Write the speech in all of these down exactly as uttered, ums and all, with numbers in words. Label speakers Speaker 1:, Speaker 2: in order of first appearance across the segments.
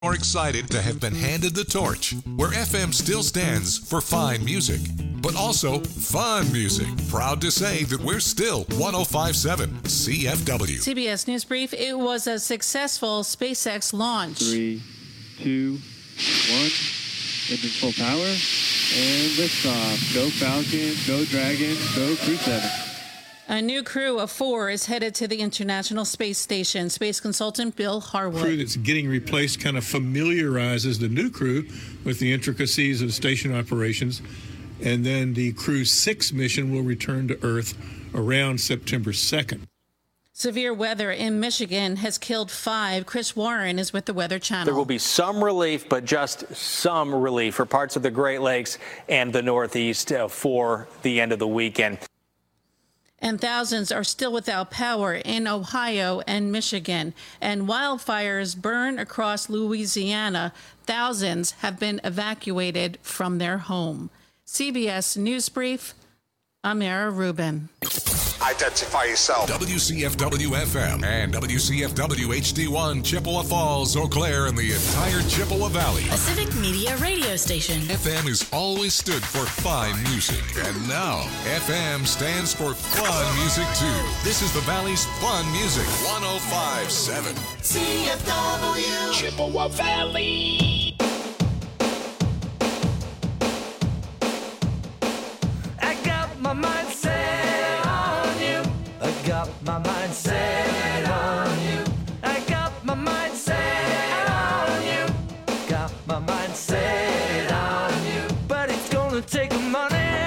Speaker 1: More excited to have been handed the torch, where F M still stands for fine music, but also fun music. Proud to say that we're still one oh five point seven C F W.
Speaker 2: C B S News Brief. It was a successful SpaceX launch.
Speaker 3: Three, two, one. Engine full power. And liftoff. Go Falcon, go Dragon, go Crew seven.
Speaker 2: A new crew of four is headed to the International Space Station. Space consultant Bill Harwood.
Speaker 4: The crew that's getting replaced kind of familiarizes the new crew with the intricacies of station operations. And then the Crew six mission will return to Earth around September second.
Speaker 2: Severe weather in Michigan has killed five. Chris Warren is with the Weather Channel.
Speaker 5: There will be some relief, but just some relief for parts of the Great Lakes and the Northeast uh, for the end of the weekend.
Speaker 2: And thousands are still without power in Ohio and Michigan. And wildfires burn across Louisiana. Thousands have been evacuated from their home. C B S News Brief, Amara Rubin.
Speaker 1: Identify yourself. W C F W F M and W C F W H D one, Chippewa Falls, Eau Claire, and the entire Chippewa Valley.
Speaker 6: A Civic Media radio station.
Speaker 1: F M has always stood for fine music, and now F M stands for fun music too. This is the Valley's fun music, one oh five point seven
Speaker 7: C F W Chippewa Valley.
Speaker 8: I got my mind set on you. I got my mind set on you. I got my mind set on you. Got my mind set on you. But it's gonna take money,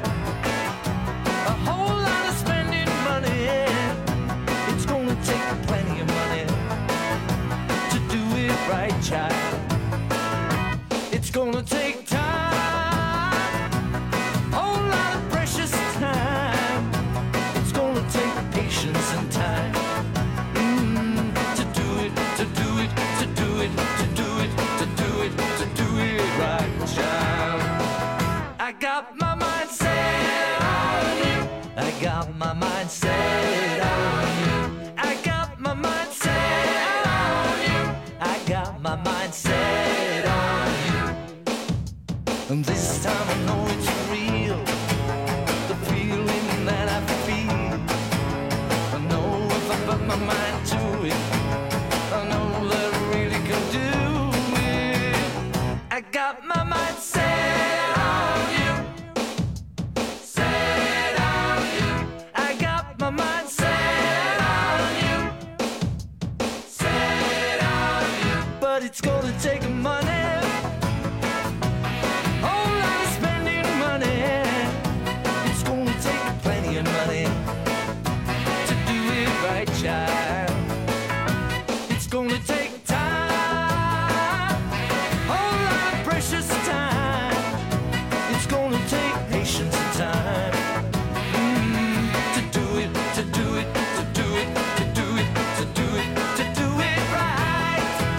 Speaker 8: a whole lot of spending money. It's gonna take plenty of money to do it right, child. It's gonna take time, whole lot of precious time. It's gonna take patience and time mm, to do it, to do it, to do it, to do it, to do it, to do it right, child. I got my mind set on you. I got my mind set on you. I got my mind set on you. I got my mind set on you. And this time I know it's real, the feeling that I feel. I know if I put my mind to it, I know that I really can do it. I got my mind set on you, set on you. I got my mind set on you, set on you. But it's gonna take money, whole lot of spending money. It's gonna take plenty of money to do it right, child. It's gonna take time, whole lot of precious time. It's gonna take patience and time mm, to do it, to do it, to do it, to do it, to do it, to do it right.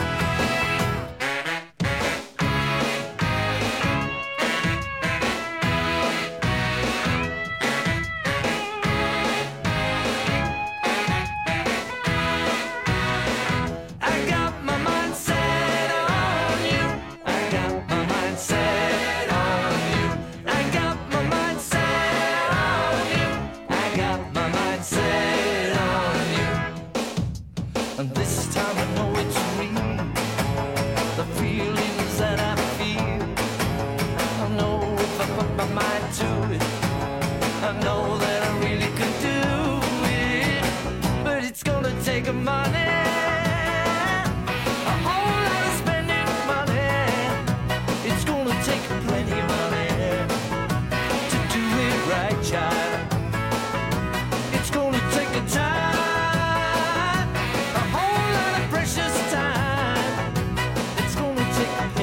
Speaker 8: I got my mind set on you. I got my mind set on you. I got my mind set on you. I got my mind set on you. And this time I know it's real, the feelings that I feel. I know if I put my mind to it, I know that I really could do it. But it's gonna take money, a whole lot of spending money. It's gonna take plenty of money to do it right, child. It's gonna take a time, a whole lot of precious time. It's gonna take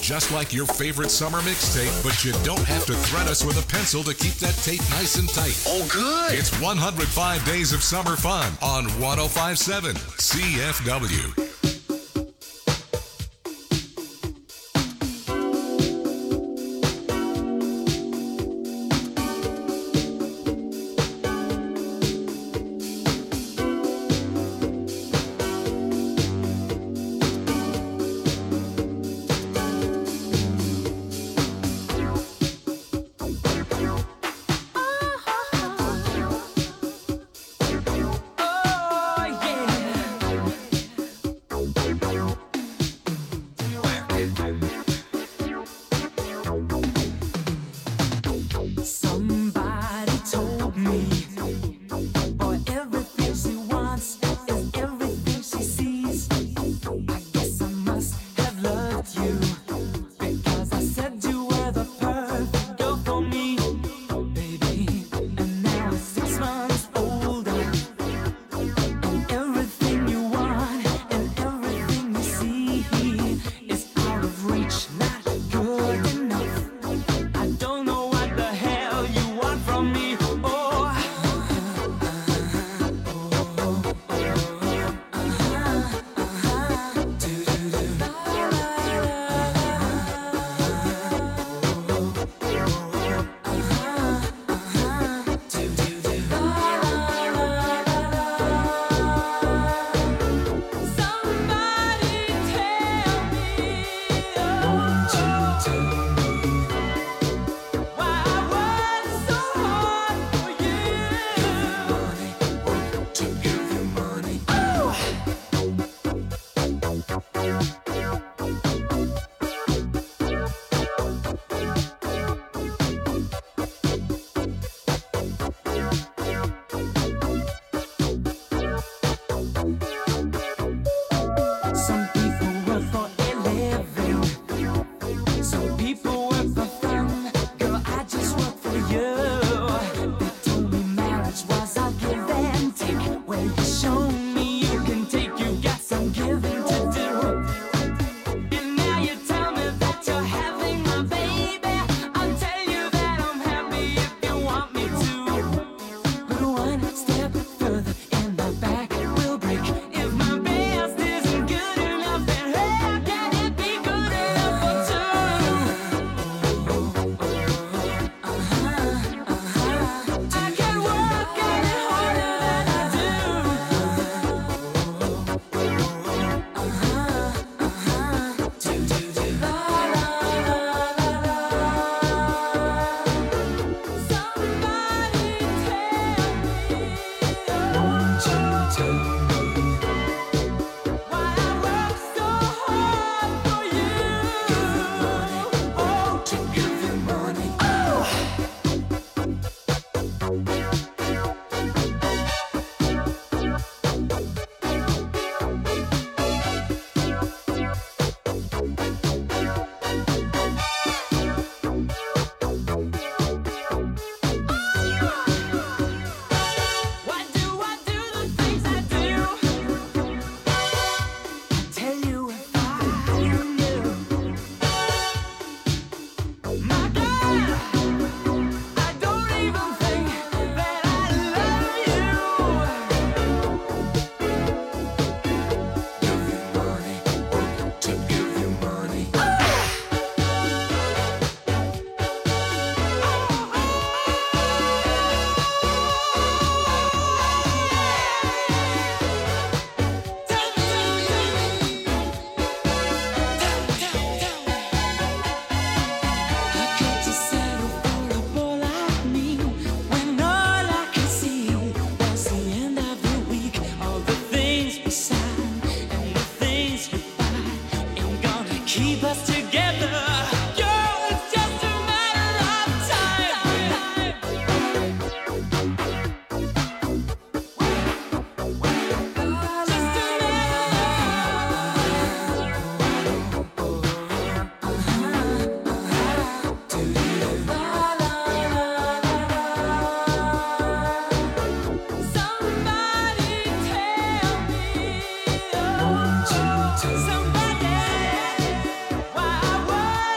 Speaker 1: just like your favorite summer mixtape, but you don't have to thread us with a pencil to keep that tape nice and tight.
Speaker 7: Oh, good.
Speaker 1: It's one hundred five Days of Summer Fun on one oh five point seven C F W.
Speaker 8: Somebody, why I was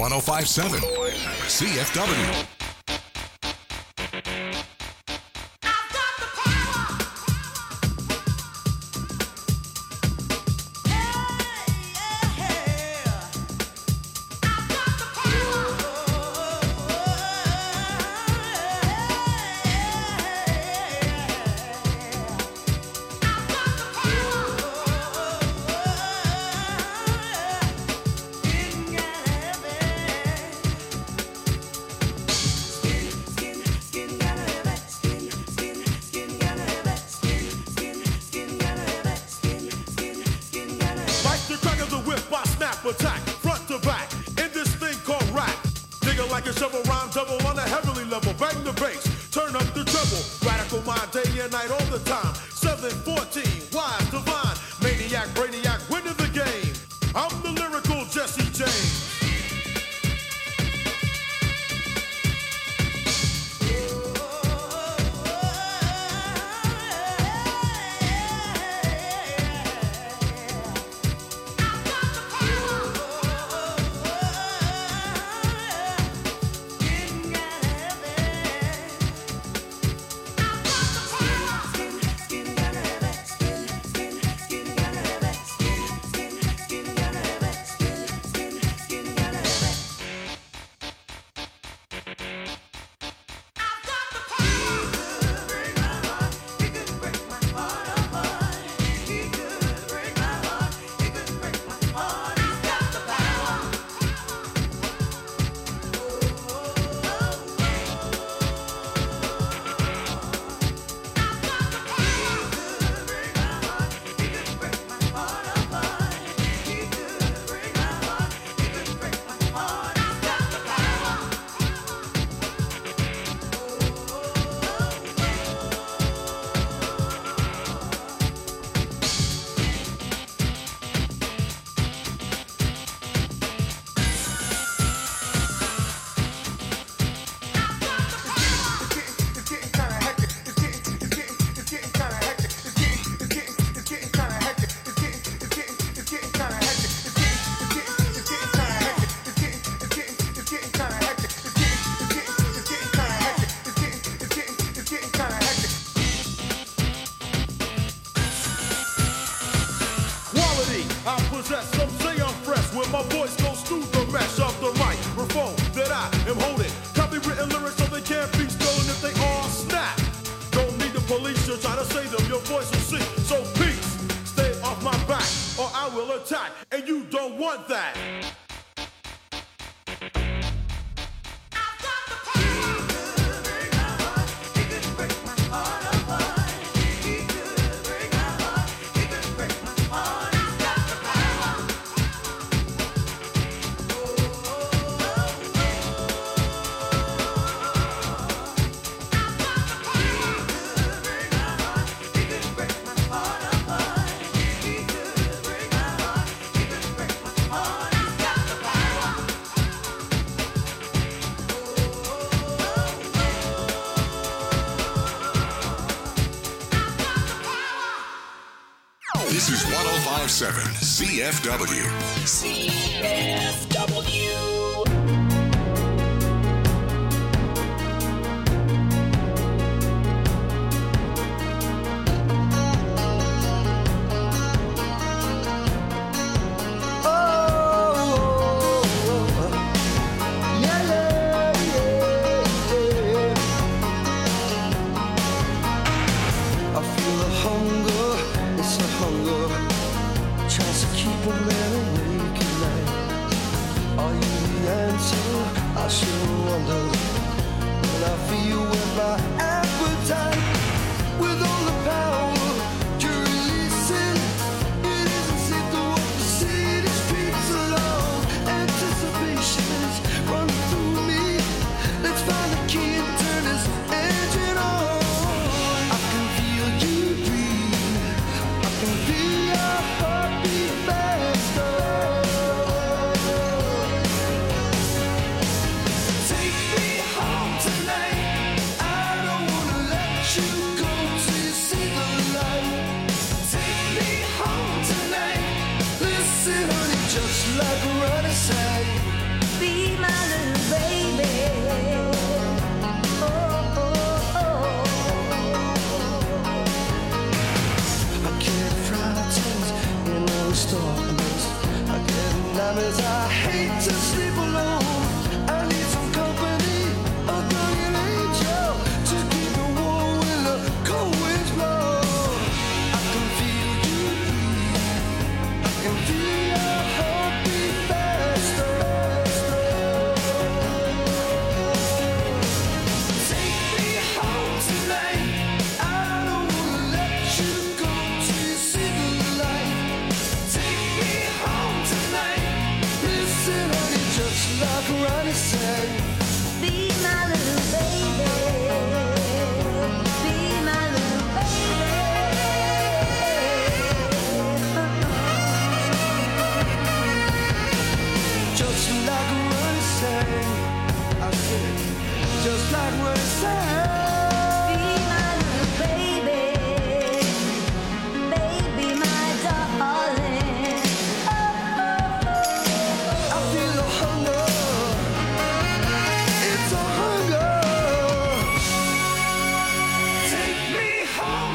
Speaker 1: one oh five point seven C F W.
Speaker 9: Attack, front to back, in this thing called rap. Digger like a shovel, rhyme double on a heavenly level. Bang the bass, turn up the treble. Radical mind, day and night, all the time. seven fourteen, wise, divine. Maniac, brainiac, winning the game. I'm the lyrical Jesse James. I possess, some say I'm fresh. When my voice goes through the mesh of the microphone that I am holding. Copywritten lyrics so they can't be stolen if they all snap. Don't need the police to try to say them, your voice will sing. So peace, stay off my back or I will attack. And you don't want that.
Speaker 1: This is one oh five point seven C F W.
Speaker 7: C F W.
Speaker 8: Are you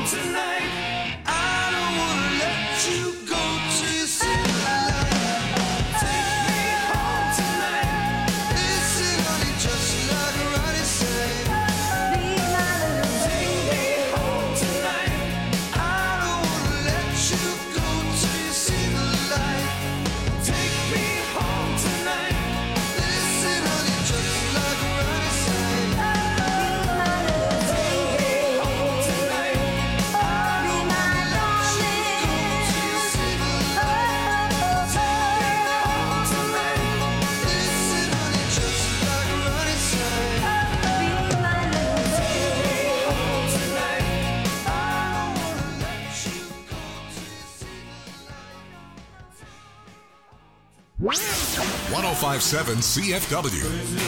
Speaker 1: one oh five point seven C F W.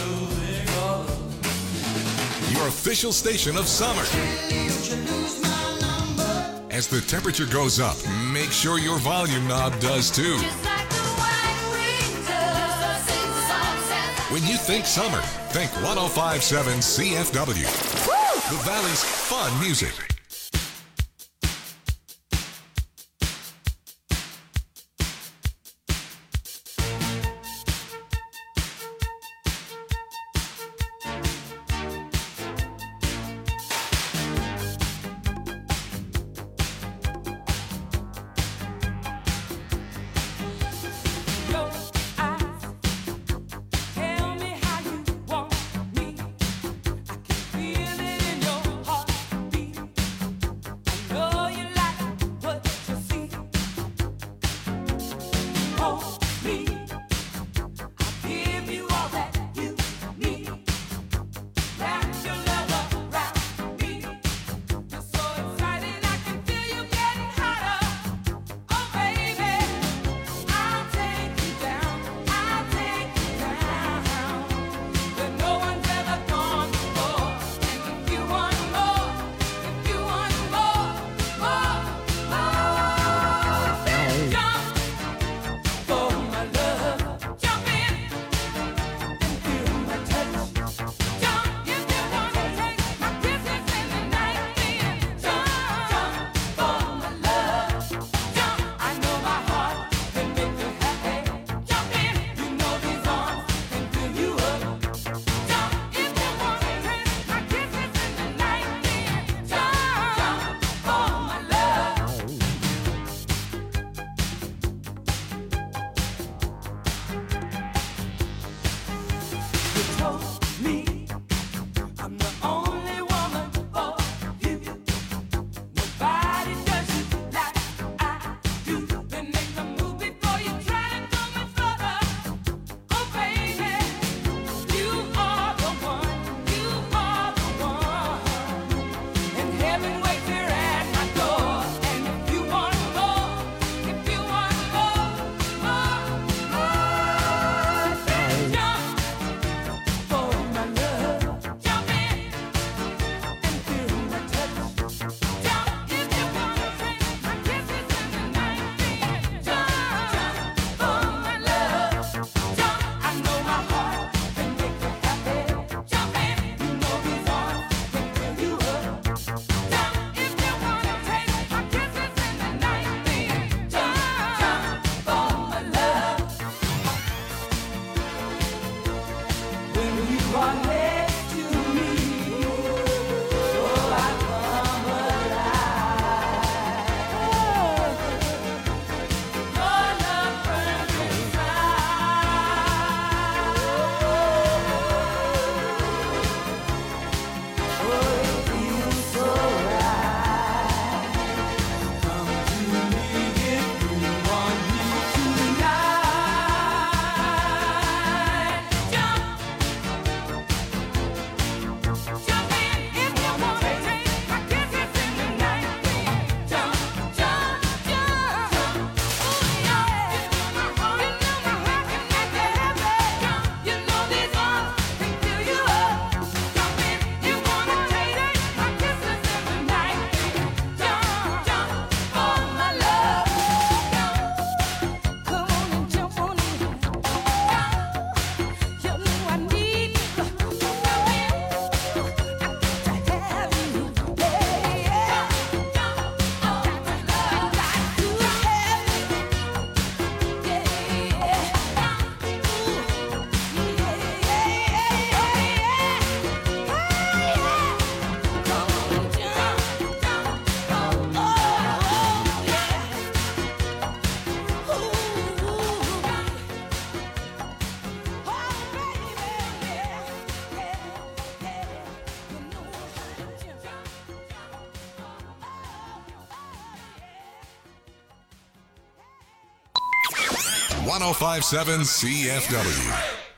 Speaker 1: Your official station of summer. As the temperature goes up, make sure your volume knob does too. When you think summer, think one oh five point seven C F W. The Valley's fun music.
Speaker 8: Feel it in your heart.
Speaker 1: one oh five point seven C F W.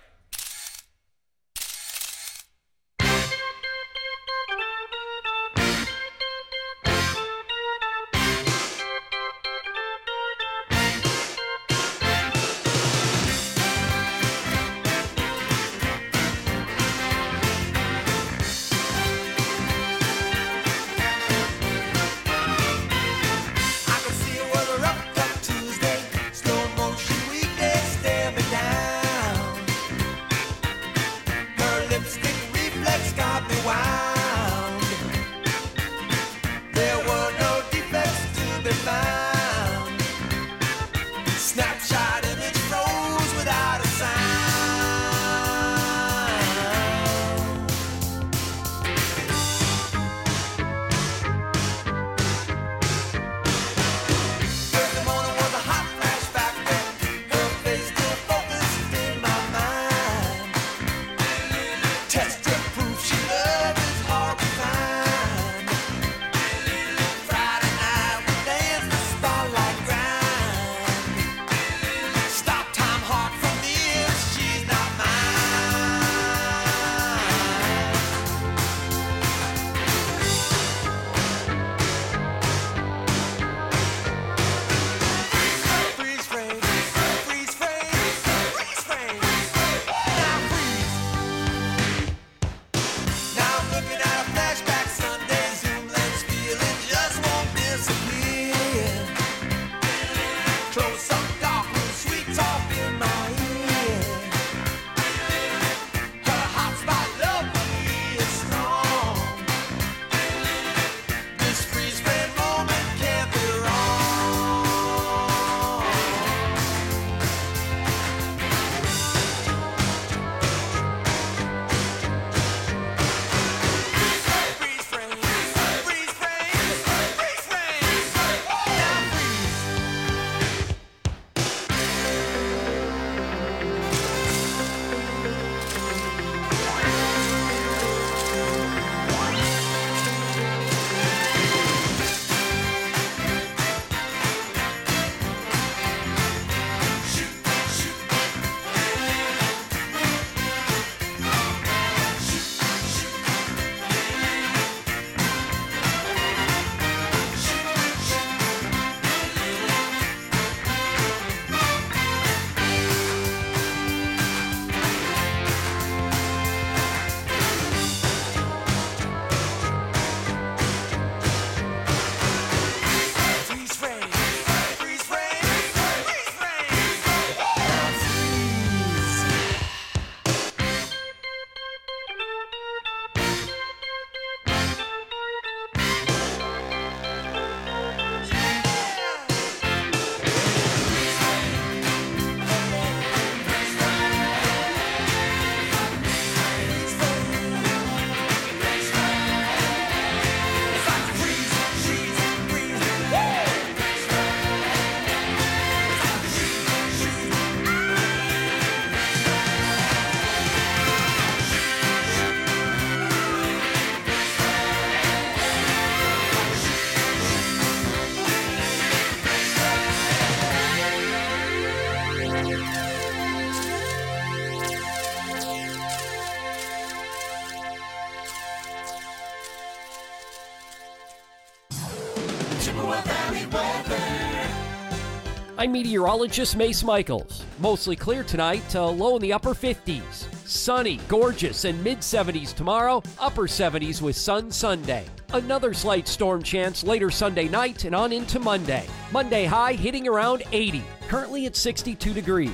Speaker 10: I'm meteorologist Mace Michaels. Mostly clear tonight, uh, low in the upper fifties. Sunny, gorgeous, and mid seventies tomorrow, upper seventies with sun Sunday. Another slight storm chance later Sunday night and on into Monday. Monday high hitting around eighty, currently at sixty-two degrees.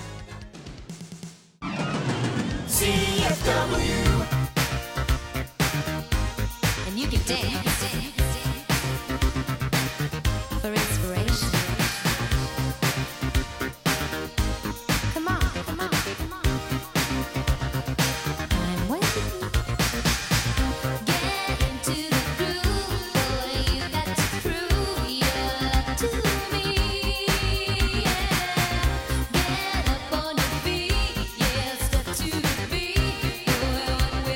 Speaker 7: C F W.
Speaker 11: And you can dance for inspiration. Come on, come on, come on. I'm waiting. Get into the groove, boy. You got to prove you're to me. Yeah. Get up on your feet, yeah. Step to the beat, boy.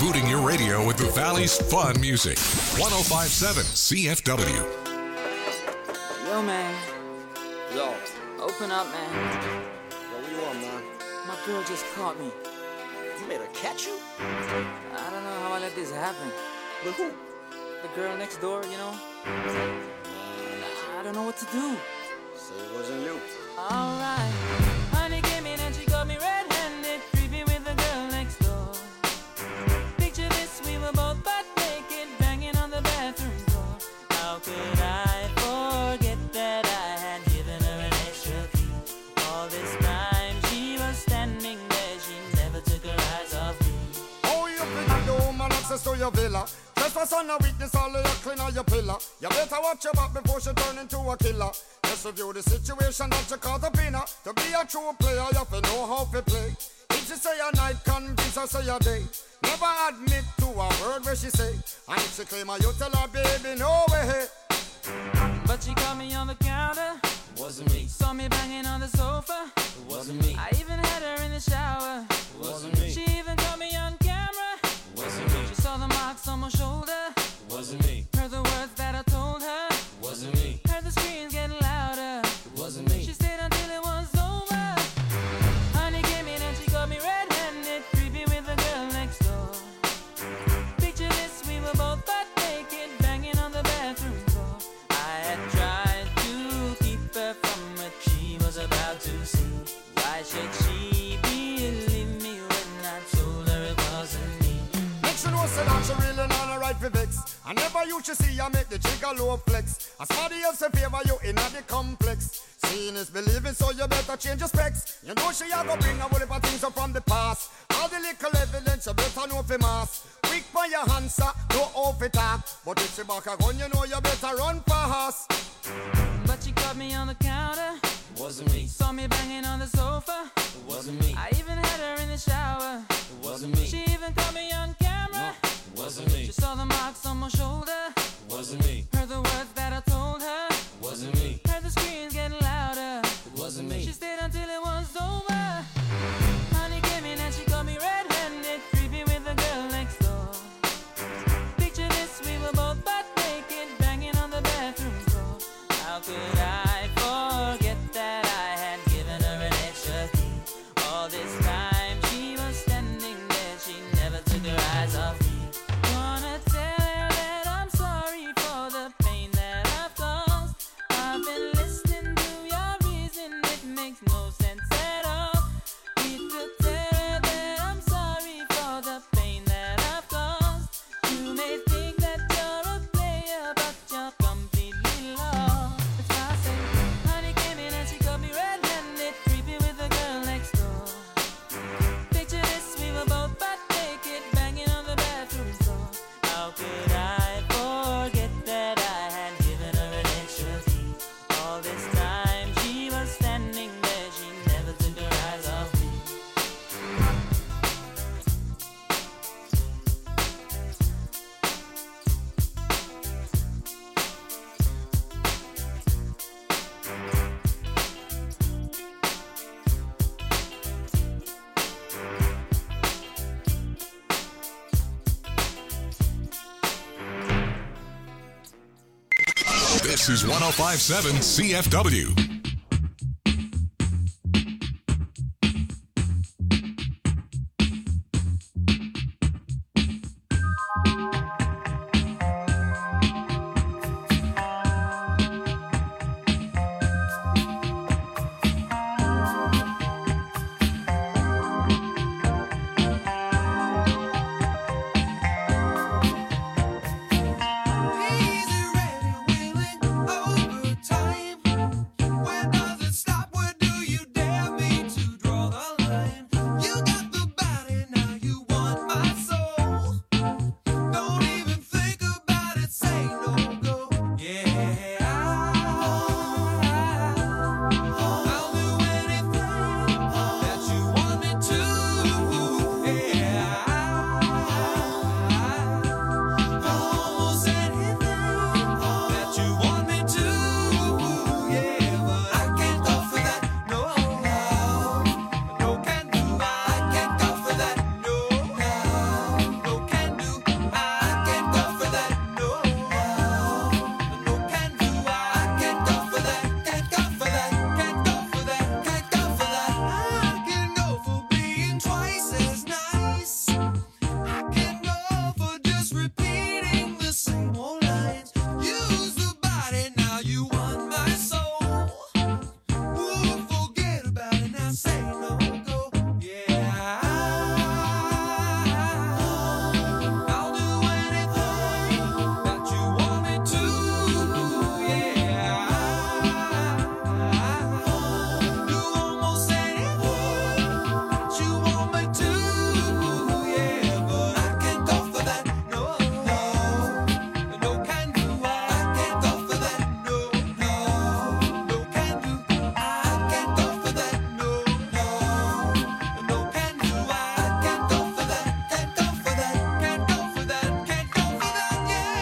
Speaker 1: rebooting your radio with the Valley's fun music. one oh five point seven C F W.
Speaker 12: Yo, man.
Speaker 13: Yo.
Speaker 12: Open up, man.
Speaker 13: Yo, what you want, man?
Speaker 12: My girl just caught me.
Speaker 13: You made her catch you?
Speaker 12: I don't know how I let this happen.
Speaker 13: With who?
Speaker 12: The girl next door, you know? I don't know what to do.
Speaker 13: So it wasn't you.
Speaker 12: Alright. Honey came in and she got me red-handed, creepy with the girl next door. Picture this, we were both butt naked, banging on the bathroom door. How could I forget that I had given her an extra key? All this time she was standing there, she never took her eyes off me.
Speaker 14: Oh, you think the woman access to your villa? Trespass on a weakness, all of your clean on your pillar. You better watch your back before she turn into a killer. Just review the situation that you call the winner. To be a true player, you have to know how to play. If she say a night, convince her say a day. Never admit to a word where she say. And if she claim her, you tell her, baby, no way.
Speaker 12: But she caught me on the counter.
Speaker 15: Wasn't me.
Speaker 12: Saw me banging on the sofa.
Speaker 15: It wasn't me.
Speaker 12: I even had her in the shower.
Speaker 15: It wasn't me.
Speaker 12: She even caught me on camera.
Speaker 15: It wasn't me.
Speaker 12: She saw the marks on my shoulder.
Speaker 15: It wasn't me.
Speaker 12: Heard the words that I told her.
Speaker 15: It wasn't me.
Speaker 12: Heard the screams getting louder.
Speaker 15: It wasn't me.
Speaker 12: She stayed until it was over. Honey came in and she got me red-handed, creepy with the girl next door. Picture this, we were both butt naked, banging on the bathroom door. I had tried to keep her from what she was about to see. Why should she believe me when I told her it wasn't me?
Speaker 14: Make sure no say that she really not a right for vex. I never used to see I make the jigger low flex. As somebody else in favor you in the complex. Seeing is believing, so you better change your specs. You know she a go bring a whole heap of things up from the past. All the little evidence you better know for mass. Quick for your answer, no off it talk. But if she back a gun, you know you better run fast.
Speaker 12: But she caught me on the counter.
Speaker 15: It wasn't me.
Speaker 12: Saw me banging on the sofa.
Speaker 15: It wasn't me.
Speaker 12: I even had her in the shower.
Speaker 15: It wasn't me.
Speaker 12: She even caught me on camera.
Speaker 15: It wasn't me.
Speaker 12: She saw the marks on my shoulder.
Speaker 15: It wasn't me.
Speaker 12: Heard the words that I told her.
Speaker 15: It wasn't me.
Speaker 12: Heard the screams getting louder.
Speaker 15: It wasn't me.
Speaker 12: She stayed until it was over. Honey came in and she got me red-handed, creepy with the girl next door. Picture this, we were both butt naked, banging on the bathroom door. How could I forget that I had given her an extra key? All this time she was standing there, she never took her eyes off me. Wanna tell her that I'm sorry for the pain that I've caused. I've been listening to your reason, it makes no sense at all. Need to tell her that I'm sorry for the pain that I've caused. You may think that you're a player, but you're completely lost. That's why I say, honey came in and she got me red-handed, creepy with the girl next door. Picture this, we were both butt naked, banging on the bathroom door. How could I forget that I had given her an extra key? All this time she was standing there, she never took her eyes off me.
Speaker 1: This is one oh five point seven C F W.
Speaker 7: Easy, ready, willing, overtime.
Speaker 8: say no go. Yeah, I'll do anything that you want me to. Yeah, do almost anything that you want me to. Yeah, but I can't go for that. No, no, no can do. I can't go for that. No, no, no can do. I can't go for that. No, no, no can do. I can't go for that. Can't go for that. Can't go for that. Can't go for that.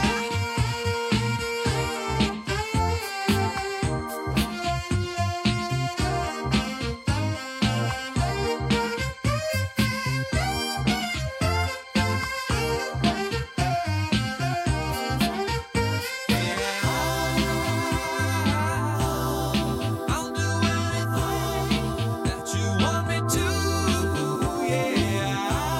Speaker 8: I'll do anything that you want me to. Yeah,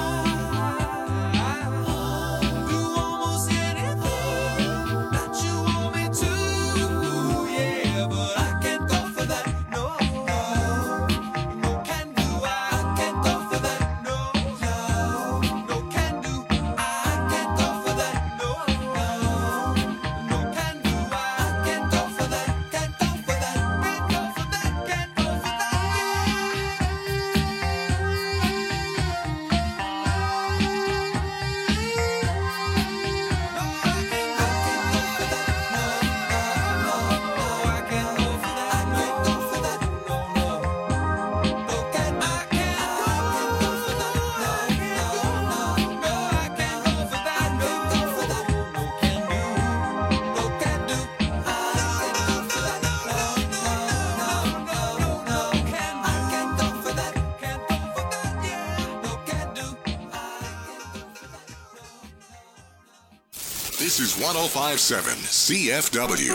Speaker 8: do almost anything that you want me to. Yeah, but I can't go for that. No, no, no can do. I can't go for that. No, no, no can do. I can't go for that. No, no, no can do. I can't go for that. Can't go for that. Can't go for that. Can't go for that.
Speaker 1: This is one oh five point seven C F W.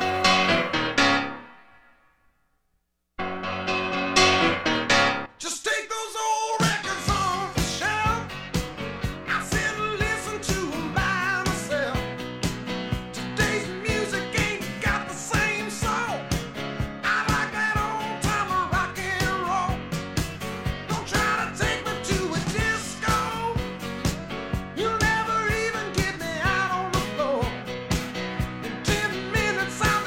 Speaker 8: Just take those old records off the shelf. I sit and listen to 'em by myself. Today's music ain't got the same soul. I like that old timer rock and roll. Don't try to take me to a disco. You'll never even get me out on the floor. In ten minutes I'm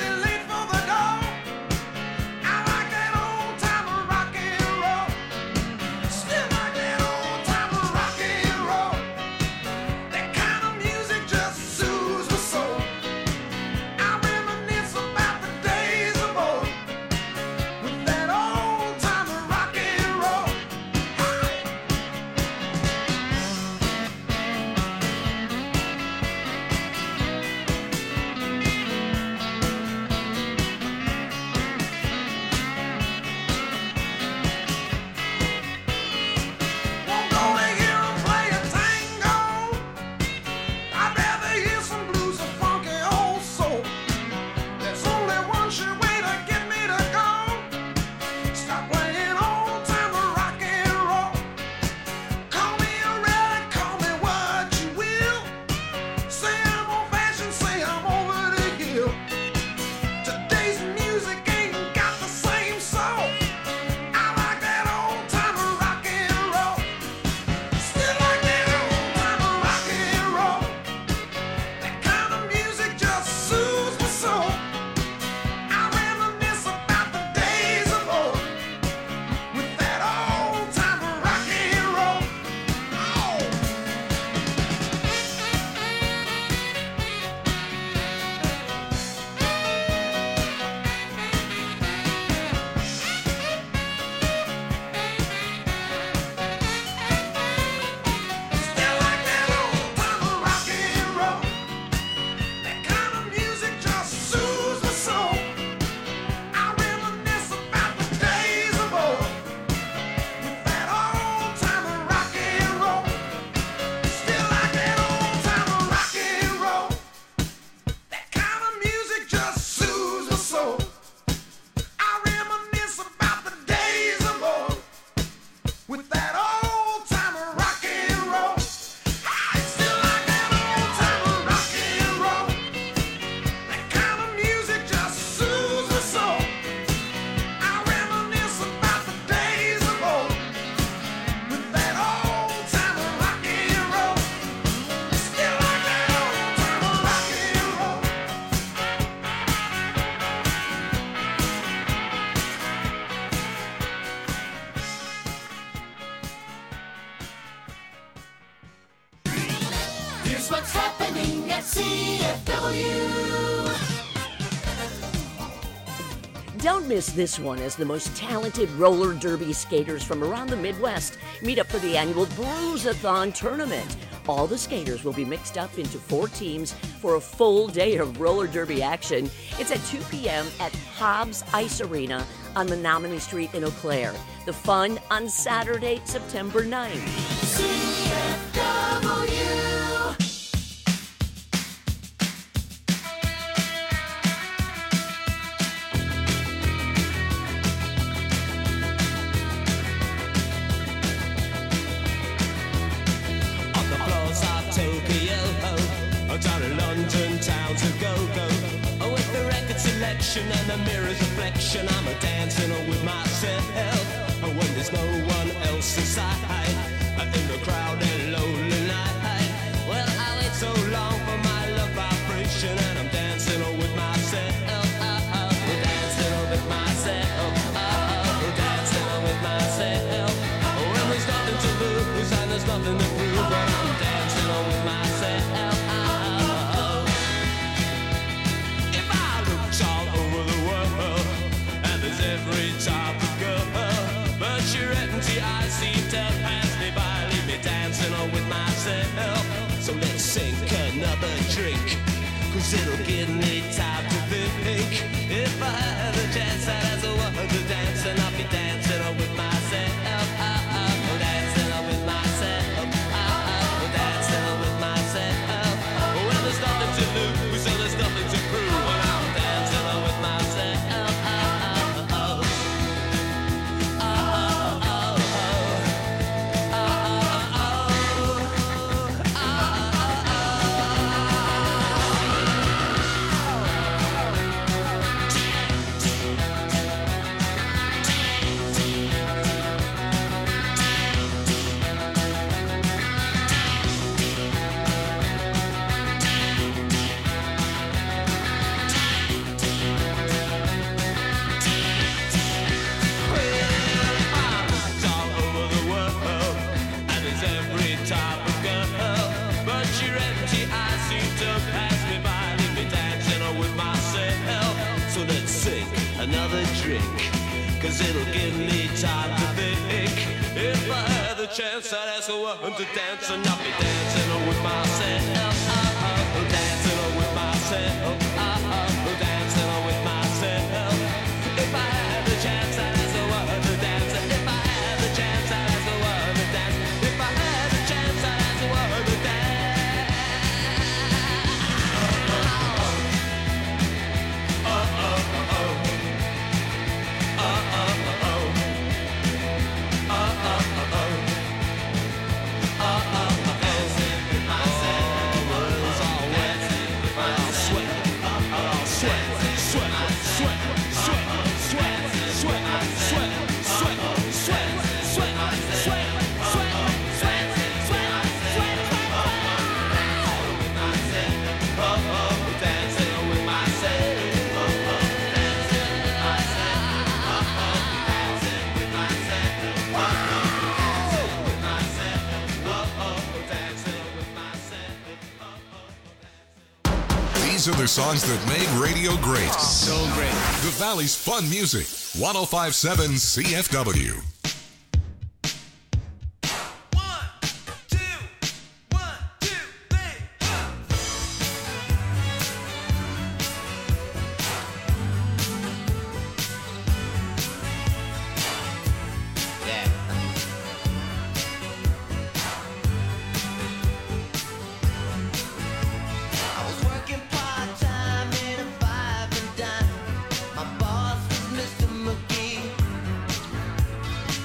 Speaker 7: C F W.
Speaker 16: Don't miss this one as the most talented roller derby skaters from around the Midwest meet up for the annual Bruise-a-thon tournament. All the skaters will be mixed up into four teams for a full day of roller derby action. It's at two p.m. at Hobbs Ice Arena on Menominee Street in Eau Claire. The fun on Saturday, September ninth.
Speaker 7: C F W.
Speaker 8: Down in London town to go-go, oh, with the record selection and the mirror's reflection, I'm a dancing with myself, oh, when there's no one else inside, in the crowded lonely night. Well, I wait so long for my love vibration, and I'm dancing with myself, oh, oh, dancing with myself, oh, oh, dancing with myself. Oh, when there's nothing to lose and there's nothing to prove, but I'm dancing with myself. Every type of girl, but you're empty, I seem to pass me by, leave me dancing on with myself. So let's sink another drink, cause it'll give me time to think. If I had a chance, I'd ask a woman to dance, and I'll be dancing on with myself. Oh, oh, dancing on with myself. Oh, oh, dancing on with myself. Well, there's nothing to lose, so there's nothing to prove, and I'm dancing on with myself. Another drink, cause it'll give me time to think. If I had the chance, I'd ask a woman to dance, and I'll be dancing with myself. Oh, oh, dancing with myself. Oh, oh, dancing with myself. If I had the chance, I'd ask a woman to dance. If I had the chance, I'd ask a woman to dance. If I had the chance, I'd ask a woman to dance. Oh, oh, oh, oh.
Speaker 1: These are the songs that made radio great.
Speaker 15: So great.
Speaker 1: The Valley's fun music. one oh five point seven C F W.
Speaker 8: My boss was Mister McGee.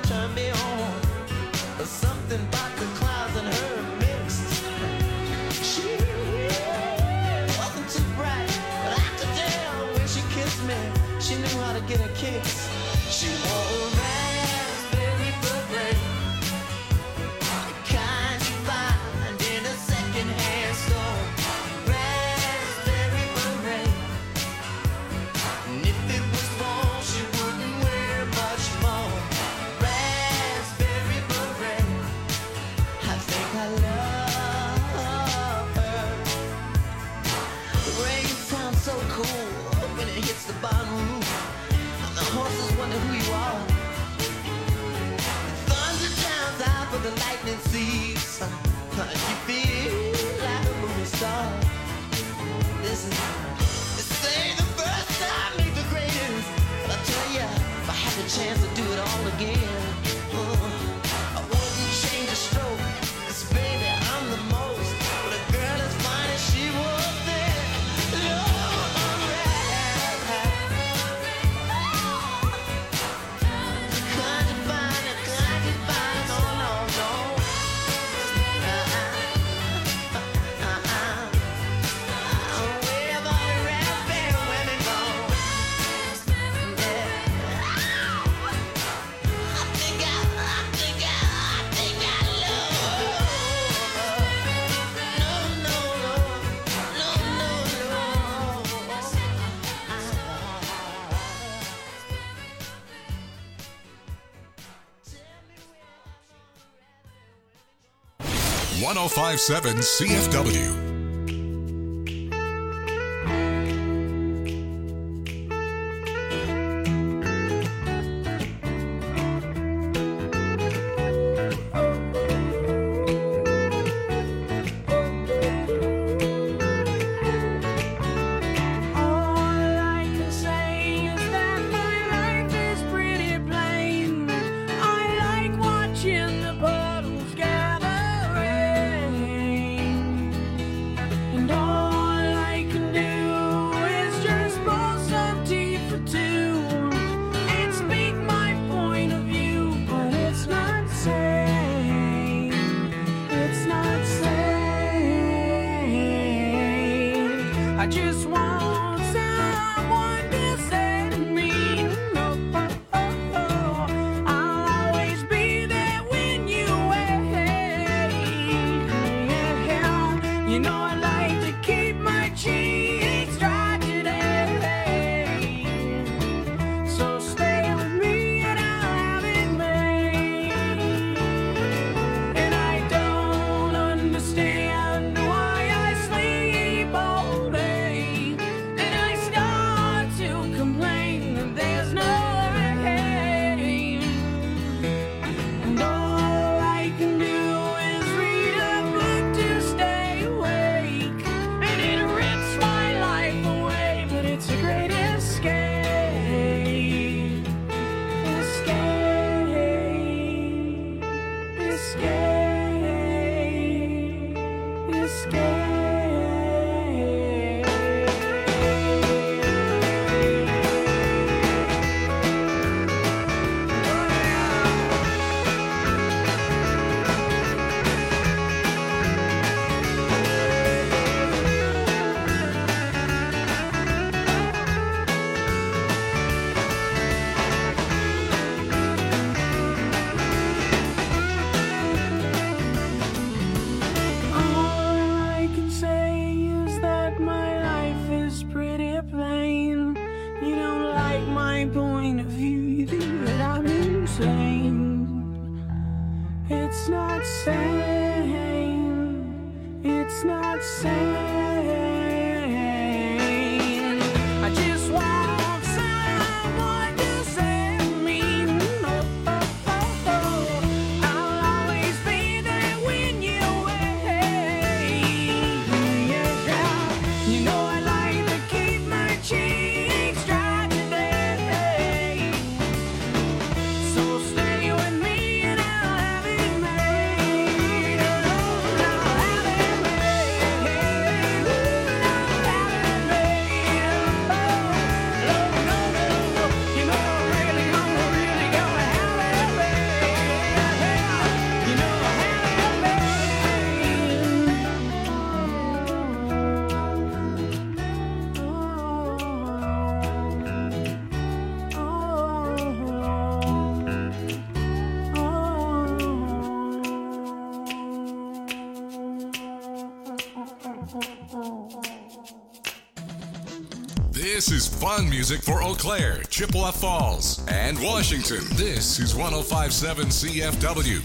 Speaker 8: turn me on. Something about the clouds and her mixed. She wasn't too bright, but I could tell when she kissed me, she knew how to get her kicks. She wore a raspberry beret, the kind you find in a second-hand store. Raspberry beret, and if it was fall, she wouldn't wear much more. Raspberry beret, I think I love her. The rain sounds so cool when it hits the bottom roof. And the horses wonder who you are. The thunder drowns out, but the lightning sees. You feel like a movie star. This is, this ain't the first time, ain't the greatest. But I tell ya, if I had the chance to do it all again, uh, I wouldn't change a stroke. 'Cause baby, I'm the most. But a girl as fine as she was then. Lord, alright. Can't you find it? Can't you find it? No, no, no. Uh-uh. Uh-uh. Where have all the raspberry women gone? I think I, I think I, I think I love her. No, no, no, no, no, no.
Speaker 1: one oh five point seven C F W.
Speaker 12: All I can say is that my life is pretty plain. I like watching the puddles gathering, and all I can do is just pour some tea for two and speak my point of view. But it's not sane. It's not sane. I just want someone to say to me, no, oh, oh, oh, I'll always be there when you wait. Yeah, you know I like to keep my cheeks dry today. So stay with me and I'll have it made. And I don't understand why I sleep all day, and I start to complain that there's no rain. And all I can do is read a book to stay awake, and it rips my life away, but it's a great escape. Escape. Escape. All I can say is that my life is pretty plain. You don't like my point of view, you think that I'm insane. It's not sane. It's not sane. I just want someone to say to me, no, oh, oh, oh, I'll always be there when you wait. Yeah, you know I like to keep my cheeks dry today. So stay with me and I'll have it made. I'll have it made.
Speaker 1: This is fun music for Eau Claire, Chippewa Falls, and Washington. This is one oh five point seven C F W.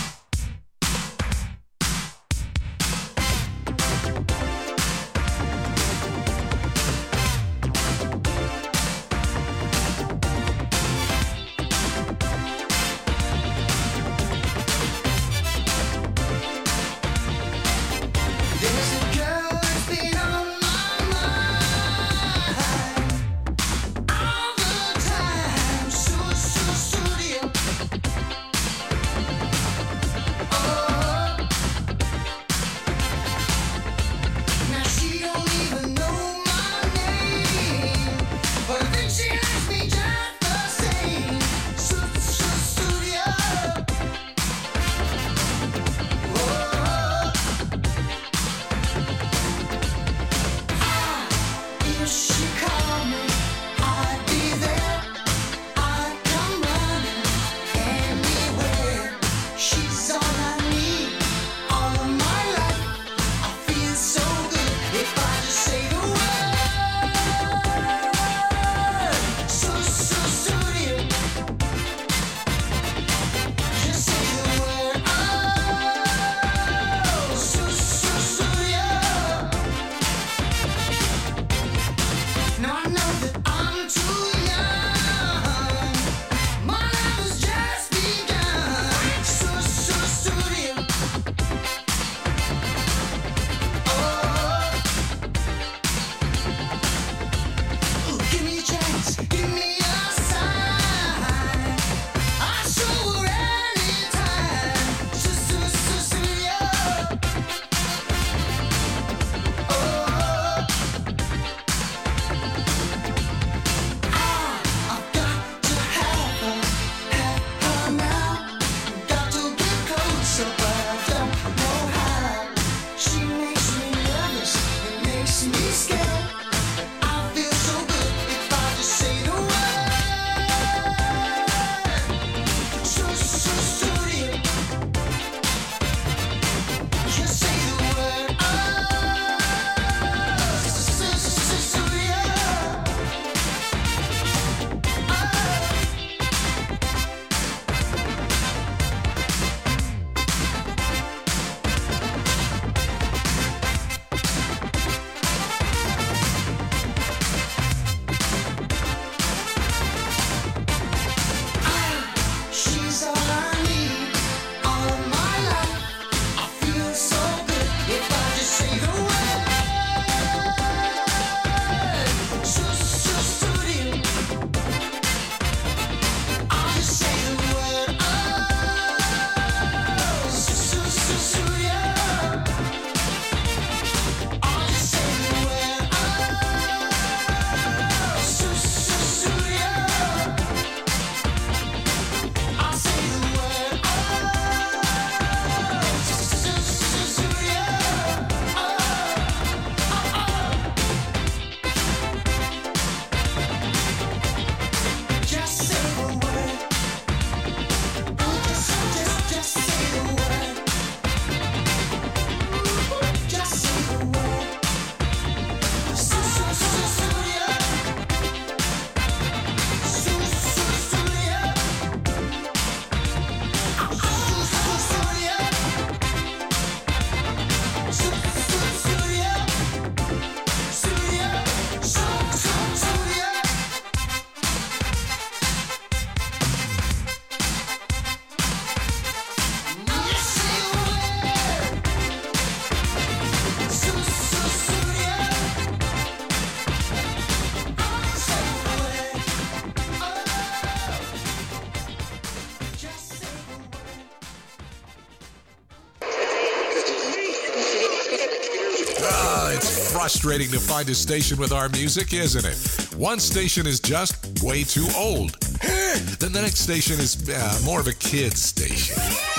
Speaker 1: Frustrating to find a station with our music, isn't it? One station is just way too old. Then the next station is uh, more of a kid's station.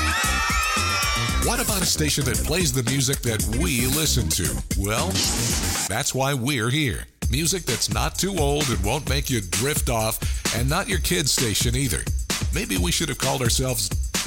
Speaker 1: What about a station that plays the music that we listen to? Well, that's why we're here. Music that's not too old and won't make you drift off, and not your kid's station either. Maybe we should have called ourselves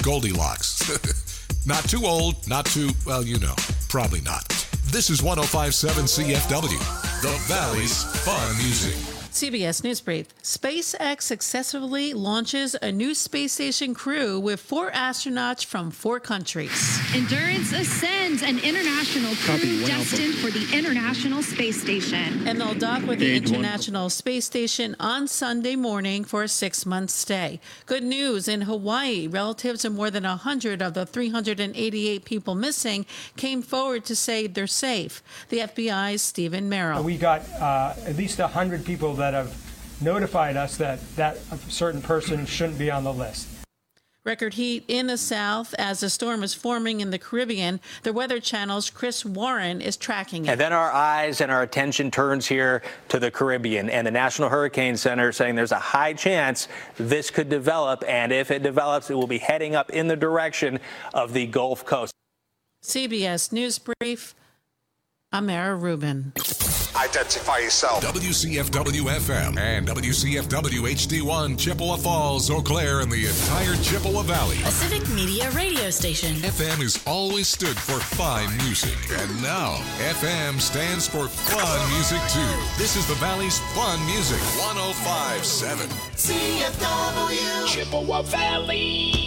Speaker 1: Goldilocks. Not too old, not too, well, you know, probably not. This is one oh five point seven C F W, The Valley's fun music.
Speaker 2: C B S News Brief. SpaceX successfully launches a new space station crew with four astronauts from four countries.
Speaker 17: Endurance ascends, an international crew
Speaker 2: Copy, one
Speaker 17: destined for the International Space Station.
Speaker 2: And they'll dock with the
Speaker 17: Page one.
Speaker 2: International Space Station on Sunday morning for a six-month stay. Good news, in Hawaii, relatives of more than one hundred of the three hundred eighty-eight people missing came forward to say they're safe. The F B I's Stephen Merrill.
Speaker 18: We got uh, at least one hundred people that have notified us that that certain person shouldn't be on the list.
Speaker 2: Record heat in the south as a storm is forming in the Caribbean. The Weather Channel's Chris Warren is tracking it.
Speaker 5: And then our eyes and our attention turns here to the Caribbean, and the National Hurricane Center saying there's a high chance this could develop, and if it develops, it will be heading up in the direction of the Gulf Coast.
Speaker 2: C B S News Brief, I'm Mara Rubin.
Speaker 1: Identify yourself. W C F W F M and W C F W H D one, Chippewa Falls, Eau Claire, and the entire Chippewa Valley.
Speaker 6: A Civic Media radio station.
Speaker 1: F M has always stood for fine music, and now F M stands for fun music too. This is the Valley's fun music, one oh five point seven.
Speaker 7: C F W
Speaker 1: Chippewa Valley.